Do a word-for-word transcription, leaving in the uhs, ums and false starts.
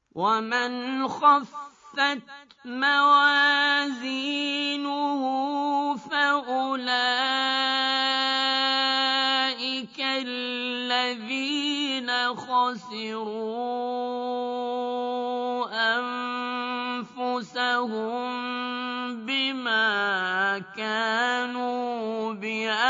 ومن خفت موازينه فأولئك الذين خسروا أنفسهم بما كانوا بآياتنا